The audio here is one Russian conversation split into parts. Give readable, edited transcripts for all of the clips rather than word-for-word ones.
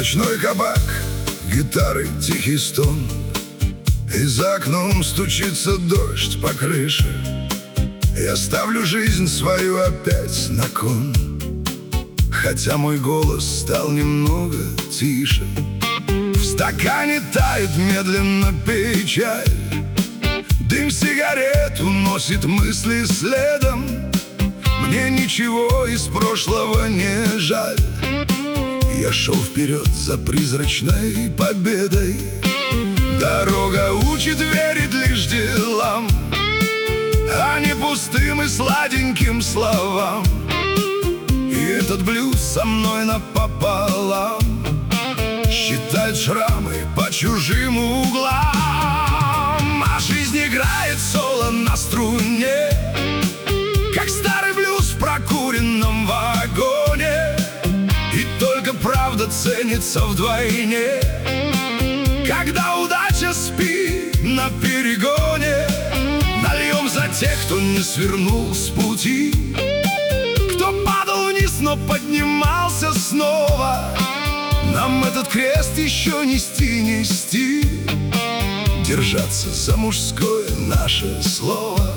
Ночной кабак, гитары, тихий стон, и за окном стучится дождь по крыше. Я ставлю жизнь свою опять на кон, хотя мой голос стал немного тише. В стакане тает медленно печаль, дым сигарет уносит мысли следом. Мне ничего из прошлого не жаль. Я шел вперед за призрачной победой. Дорога учит верить лишь делам, а не пустым и сладеньким словам. И этот блюз со мной напополам считает шрамы по чужим углам. А жизнь играет соло на струне, как старый блюз в прокуренном вагоне. И только правда ценится вдвойне, когда удача спит на перегоне. Нальем за тех, кто не свернул с пути, кто падал вниз, но поднимался снова. Нам этот крест еще нести, нести, держаться за мужское наше слово.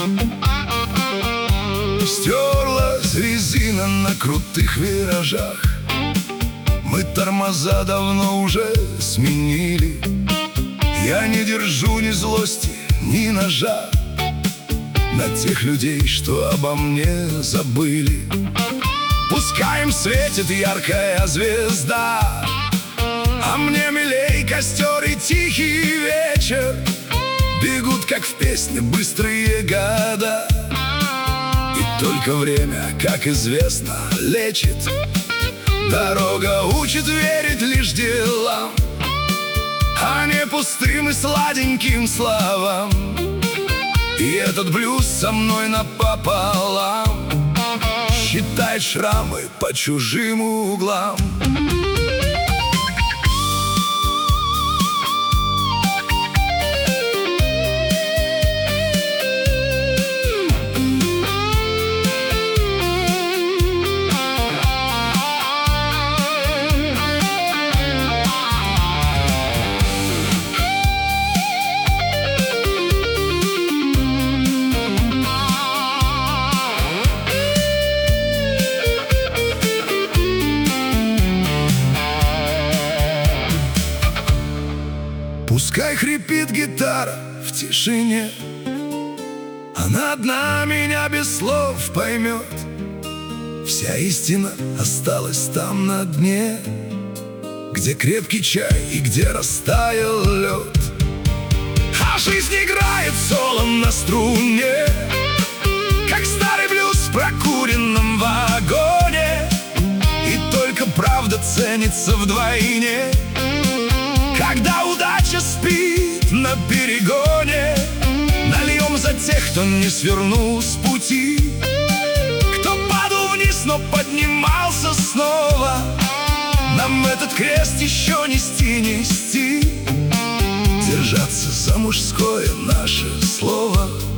Стерлась резина на крутых виражах, мы тормоза давно уже сменили. Я не держу ни злости, ни ножа на тех людей, что обо мне забыли. Пускай им светит яркая звезда, а мне милей костер и тихий вечер. Бегут, как в песне, быстрые года, и только время, как известно, лечит. Дорога учит верить лишь делам, а не пустым и сладеньким словам. И этот блюз со мной напополам считает шрамы по чужим углам. Пускай хрипит гитара в тишине, она одна меня без слов поймет. Вся истина осталась там на дне, где крепкий чай и где растаял лед. А жизнь играет солом на струне, как старый блюз в прокуренном вагоне. И только правда ценится вдвойне, когда удача спит на перегоне. Нальем за тех, кто не свернул с пути, кто падал вниз, но поднимался снова. Нам этот крест еще нести, нести, держаться за мужское наше слово.